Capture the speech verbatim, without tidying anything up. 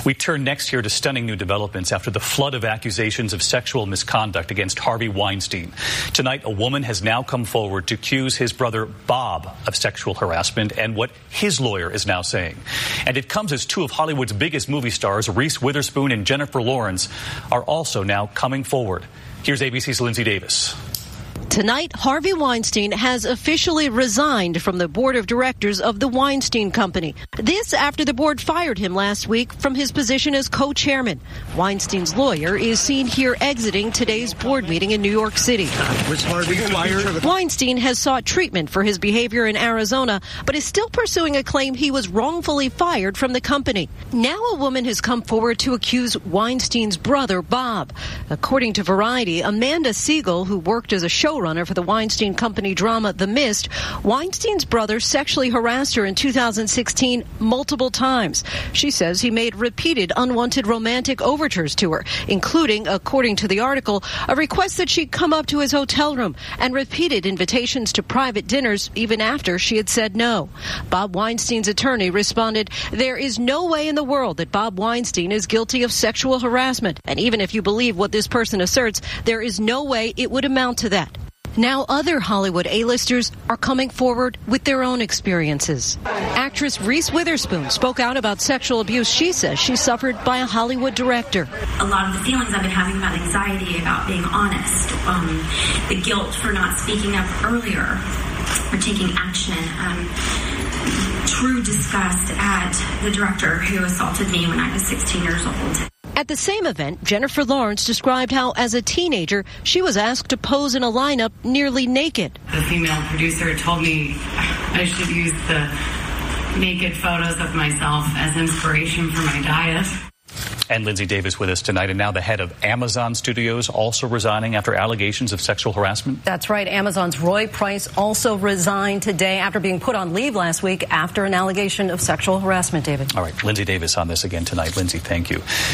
We turn next here to stunning new developments after the flood of accusations of sexual misconduct against Harvey Weinstein. Tonight, a woman has now come forward to accuse his brother Bob of sexual harassment and what his lawyer is now saying. And it comes as two of Hollywood's biggest movie stars, Reese Witherspoon and Jennifer Lawrence, are also now coming forward. Here's A B C's Lindsay Davis. Tonight, Harvey Weinstein has officially resigned from the board of directors of the Weinstein Company. This after the board fired him last week from his position as co-chairman. Weinstein's lawyer is seen here exiting today's board meeting in New York City. Was Harvey fired? Weinstein has sought treatment for his behavior in Arizona, but is still pursuing a claim he was wrongfully fired from the company. Now a woman has come forward to accuse Weinstein's brother, Bob. According to Variety, Amanda Siegel, who worked as a showrunner for the Weinstein Company drama The Mist, Weinstein's brother sexually harassed her in two thousand sixteen multiple times. She says he made repeated unwanted romantic overtures to her, including, according to the article, a request that she'd come up to his hotel room and repeated invitations to private dinners even after she had said no. Bob Weinstein's attorney responded, "There is no way in the world that Bob Weinstein is guilty of sexual harassment. And even if you believe what this person asserts, there is no way it would amount to that." Now other Hollywood A-listers are coming forward with their own experiences. Actress Reese Witherspoon spoke out about sexual abuse she says she suffered by a Hollywood director. A lot of the feelings I've been having about anxiety, about being honest, um, the guilt for not speaking up earlier or taking action, um, true disgust at the director who assaulted me when I was sixteen years old. At the same event, Jennifer Lawrence described how, as a teenager, she was asked to pose in a lineup nearly naked. The female producer told me I should use the naked photos of myself as inspiration for my diet. And Lindsay Davis with us tonight. And now the head of Amazon Studios also resigning after allegations of sexual harassment. That's right. Amazon's Roy Price also resigned today after being put on leave last week after an allegation of sexual harassment, David. All right. Lindsay Davis on this again tonight. Lindsay, thank you.